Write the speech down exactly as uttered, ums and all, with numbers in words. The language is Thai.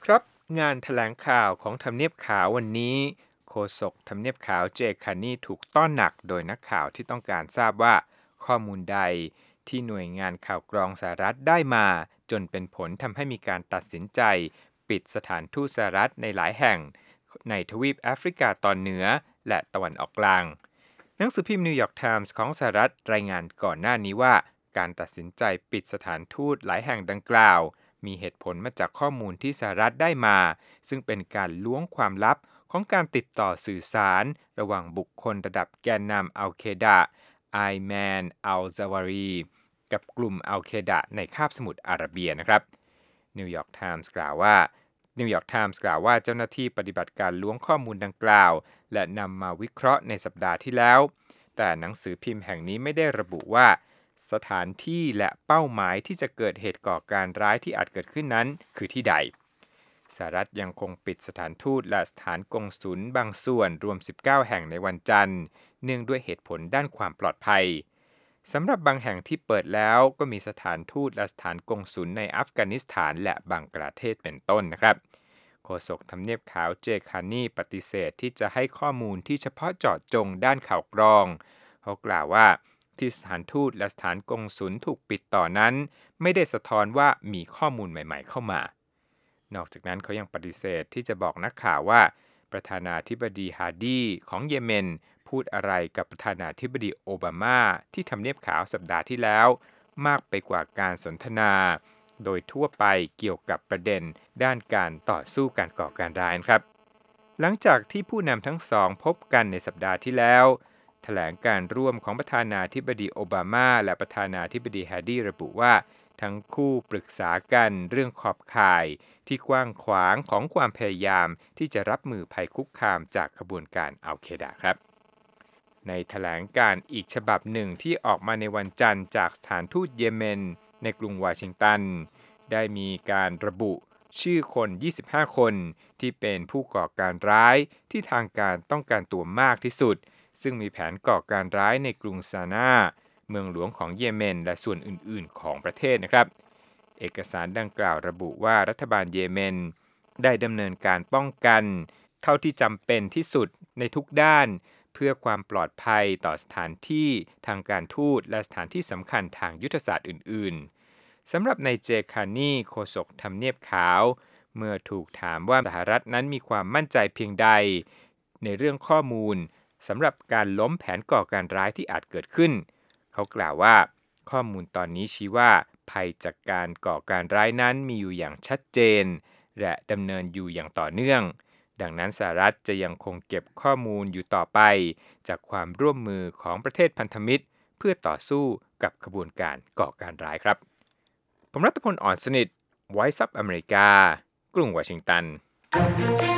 ครับงานแถลงข่าวของทำเนียบขาววันนี้โฆษกทำเนียบขาวเจคคานีถูกต้อนหนักโดยนักข่าวที่ต้องการทราบว่าข้อมูลใดที่หน่วยงานข่าวกรองสหรัฐได้มาจนเป็นผลทำให้มีการตัดสินใจปิดสถานทูตสหรัฐในหลายแห่งในทวีปแอฟริกาตอนเหนือและตะวันออกกลางหนังสือพิมพ์นิวยอร์กไทมส์ของสหรัฐรายงานก่อนหน้านี้ว่าการตัดสินใจปิดสถานทูตหลายแห่งดังกล่าวมีเหตุผลมาจากข้อมูลที่สหรัฐได้มาซึ่งเป็นการล้วงความลับของการติดต่อสื่อสารระหว่างบุคคลระดับแกนนำอัลเคดะไอแมนอัลซาวารีกับกลุ่มอัลเคดะในคาบสมุทรอาระเบียนะครับนิวยอร์กไทมส์กล่าวว่านิวยอร์กไทมส์กล่าวว่าเจ้าหน้าที่ปฏิบัติการล้วงข้อมูลดังกล่าวและนำมาวิเคราะห์ในสัปดาห์ที่แล้วแต่หนังสือพิมพ์แห่งนี้ไม่ได้ระบุว่าสถานที่และเป้าหมายที่จะเกิดเหตุก่อการร้ายที่อาจเกิดขึ้นนั้นคือที่ใดสหรัฐยังคงปิดสถานทูตและสถานกงสุลบางส่วนรวมสิบเก้าแห่งในวันจันทร์เนื่องด้วยเหตุผลด้านความปลอดภัยสำหรับบางแห่งที่เปิดแล้วก็มีสถานทูตและสถานกงสุลในอัฟกานิสถานและบังกลาเทศเป็นต้นนะครับโฆษกทำเนียบขาวเจคานีปฏิเสธที่จะให้ข้อมูลที่เฉพาะเจาะจงด้านข่าวกรองเขากล่าวว่าที่สถานทูตและสถานกงสุลถูกปิดต่อนั้นไม่ได้สะท้อนว่ามีข้อมูลใหม่ๆเข้ามานอกจากนั้นเขายังปฏิเสธที่จะบอกนักข่าวว่าประธานาธิบดีฮาดีของเยเมนพูดอะไรกับประธานาธิบดีโอบามาที่ทำเนียบขาวสัปดาห์ที่แล้วมากไปกว่าการสนทนาโดยทั่วไปเกี่ยวกับประเด็นด้านการต่อสู้การก่อการร้ายครับหลังจากที่ผู้นำทั้งสองพบกันในสัปดาห์ที่แล้วแถลงการร่วมของประธานาธิบดีโอบามาและประธานาธิบดีฮาดีระบุว่าทั้งคู่ปรึกษากันเรื่องขอบข่ายที่กว้างขวางของความพยายามที่จะรับมือภัยคุกคามจากขบวนการอัลเคดะครับในแถลงการอีกฉบับหนึ่งที่ออกมาในวันจันทร์จากสถานทูตเยเมนในกรุงวอชิงตันได้มีการระบุชื่อคนยี่สิบห้าคนที่เป็นผู้ก่อการร้ายที่ทางการต้องการตัวมากที่สุดซึ่งมีแผนก่อการร้ายในกรุงซานาเมืองหลวงของเยเมนและส่วนอื่นๆของประเทศนะครับเอกสารดังกล่าวระบุว่ารัฐบาลเยเมนได้ดำเนินการป้องกันเท่าที่จำเป็นที่สุดในทุกด้านเพื่อความปลอดภัยต่อสถานที่ทางการทูตและสถานที่สำคัญทางยุทธศาสตร์อื่นๆสำหรับในเจคานีโฆษกทำเนียบขาวเมื่อถูกถามว่าสหรัฐนั้นมีความมั่นใจเพียงใดในเรื่องข้อมูลสำหรับการล้มแผนก่อการร้ายที่อาจเกิดขึ้นเขากล่าวว่าข้อมูลตอนนี้ชี้ว่าภัยจากการก่อการร้ายนั้นมีอยู่อย่างชัดเจนและดำเนินอยู่อย่างต่อเนื่องดังนั้นสหรัฐจะยังคงเก็บข้อมูลอยู่ต่อไปจากความร่วมมือของประเทศพันธมิตรเพื่อต่อสู้กับขบวนการก่อการร้ายครับผมรัตพล อ่อนสนิท Voice of America กรุงวอชิงตัน